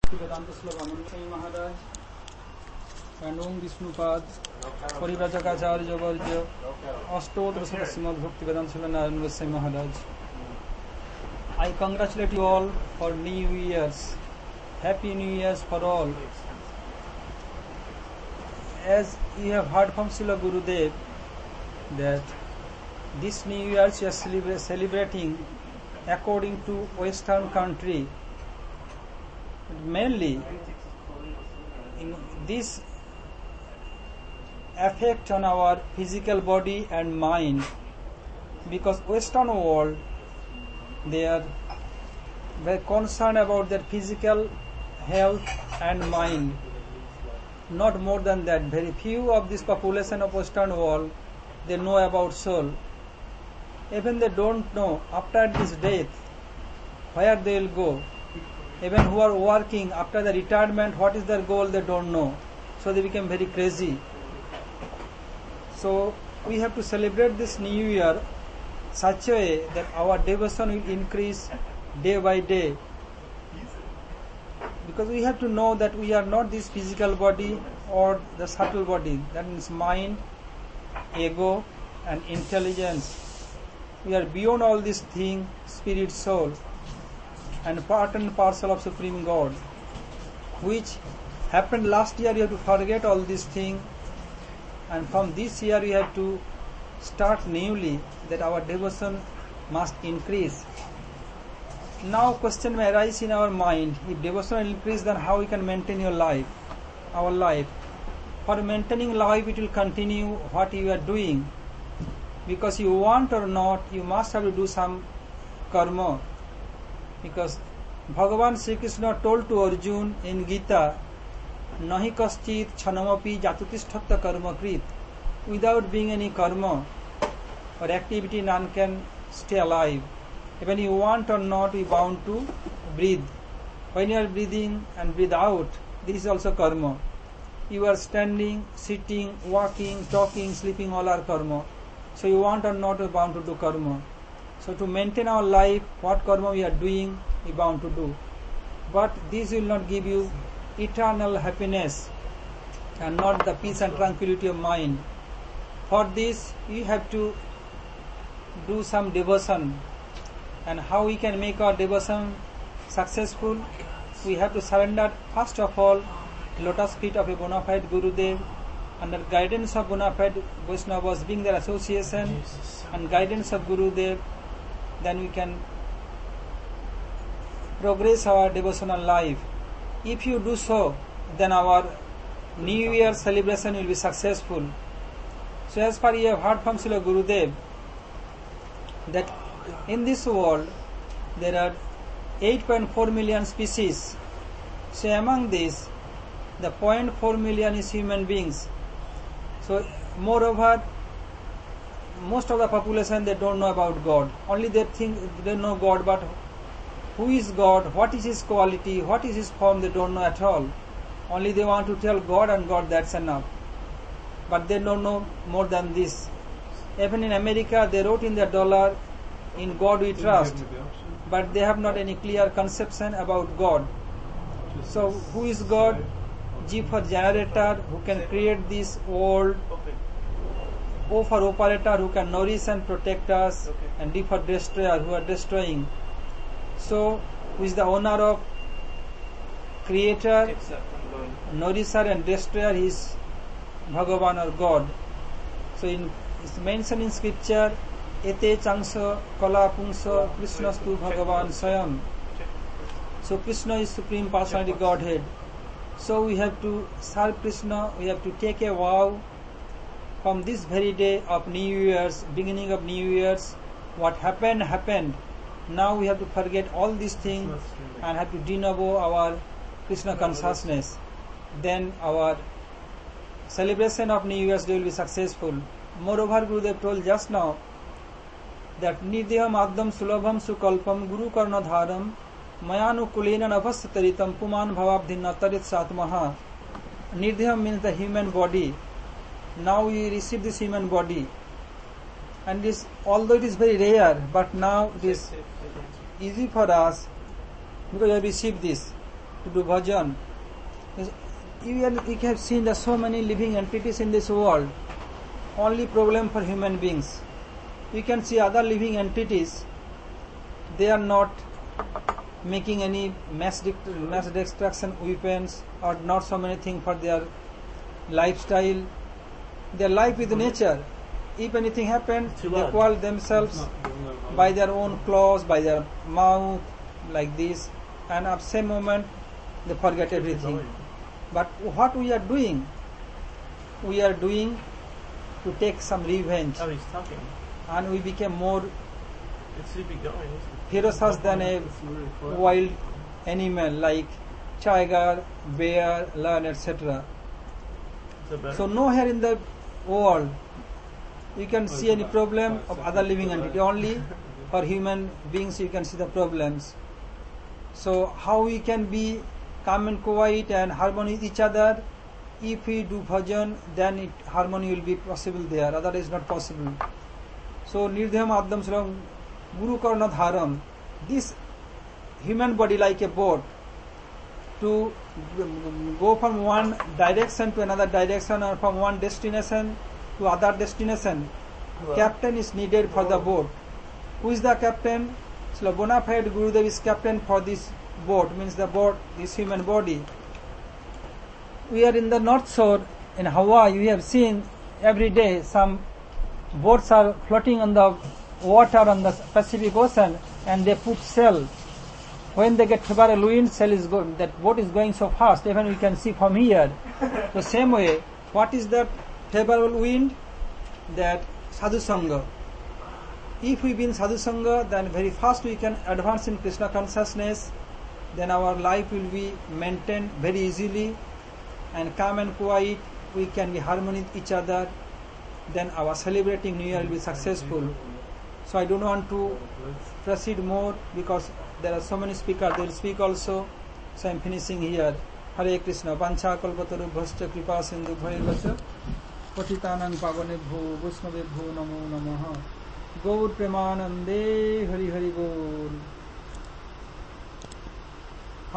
Vedanta Slavaman Swami Maharaj and Om Vishnupad Parivrajacharya Varja Ashtotra Srimad Bhakti Vedanta Srimad Goswami Maharaj. I congratulate you all for New Year's. Happy New Year's for all. As you have heard from Srila Gurudev that this New Year we are celebrating according to Western country. Mainly, this affect on our physical body and mind, because Western world they are very concerned about their physical health and mind. Not more than that. Very few of this population of Western world they know about soul. Even they don't know after this death where they will go. Even who are working after the retirement, what is their goal, they don't know. So they become very crazy. So we have to celebrate this New Year such a way that our devotion will increase day by day. Because we have to know that we are not this physical body or the subtle body. That means mind, ego and intelligence. We are beyond all these things, spirit, soul, and part and parcel of Supreme God, which happened last year. You have to forget all these things, and from this year we have to start newly, that our devotion must increase. Now question may arise in our mind, if devotion will increase, then how we can maintain your life, our life? For maintaining life, it will continue what you are doing, because you want or not, you must have to do some karma. Because Bhagavan Sri Krishna told to Arjun in Gita, Nahi kaschit chanamapi jatutisthatta karma krit. Without being any karma or activity, none can stay alive. Even you want or not, you bound to breathe. When you are breathing and breathe out, this is also karma. You are standing, sitting, walking, talking, sleeping, all are karma. So you want or not, you are bound to do karma. So to maintain our life, what karma we are doing, we are bound to do. But this will not give you eternal happiness and not the peace and tranquility of mind. For this, you have to do some devotion. And how we can make our devotion successful? We have to surrender first of all lotus feet of a bona fide Gurudev, under guidance of bona fide Vaishnavas, being their association and guidance of Gurudev. Then we can progress our devotional life. If you do so, then our New Year celebration will be successful. So as far you have heard from Srila Gurudev that in this world there are 8.4 million species. So among these, the 0.4 million is human beings. So moreover, most of the population, they don't know about God. Only they think they know God, but who is God, what is His quality, what is His form, they don't know at all. Only they want to tell God and God, that's enough. But they don't know more than this. Even in America, they wrote in their dollar, in God we trust. But they have not any clear conception about God. So who is God? G for generator, who can create this world. O for operator, who can nourish and protect us, and D for destroyer, who are destroying. So, who is the owner of creator, nourisher and destroyer? He is Bhagavan or God. So, it's mentioned in scripture, Ete changsa kala pungsa Krishnastu Bhagavan Swayam. So, Krishna is Supreme Personality Godhead. So, we have to serve Krishna, we have to take a vow. From this very day of New Year's, beginning of New Year's, what happened, happened. Now we have to forget all these things and have to de novo our Krishna consciousness. Then our celebration of New Year's Day will be successful. Moreover, Gurudev told just now that Nidhyam Adam Sulabham Sukalpam Guru Karna Dharam Mayanu Kulena Navasya Taritam Puman Bhavabdhinna Tarit Satmaha. Nidhyam means the human body. Now we receive this human body, and this, although it is very rare, but now it is easy for us because we have received this. to do bhajan. You have seen there are so many living entities in this world. Only problem for human beings. You can see other living entities, they are not making any mass destruction weapons or not so many things for their lifestyle. Their life with nature. If anything happens, they call themselves by their own claws, by their mouth, like this, and at the same moment they forget everything. But what we are doing to take some revenge. Oh, he's talking. And we became more ferocious than a wild animal like tiger, bear, lion, etc. So nowhere in the world you can see any problem of other living entity. Only for human beings you can see the problems. So how we can be calm and quiet and harmony with each other? If we do bhajan, then harmony will be possible there. Otherwise not possible. So nirdhyam adham salam guru karna dharam. This human body like a boat, to go from one direction to another direction or from one destination to other destination, captain is needed for the boat. Who is the captain? So bona fide Gurudev is captain for this boat, means the boat, this human body. We are in the North Shore in Hawaii. We have seen every day some boats are floating on the water on the Pacific Ocean, and they put sail. When they get favorable wind, sail is going. That boat is going so fast, even we can see from here. The same way, what is that favorable wind? That sadhu sangha. If we be in sadhu sangha, then very fast we can advance in Krishna consciousness. Then our life will be maintained very easily, and calm and quiet. We can be harmony with each other. Then our celebrating New Year will be successful. So I don't want to proceed more because there are so many speakers. They will speak also. So I am finishing here. Hare Krishna. Pancha kalpataru bhascha kripa sindhu bhayavacha patitanang pavanebho vaishnavebho namo namaha. Gaur premanande hari hari bol.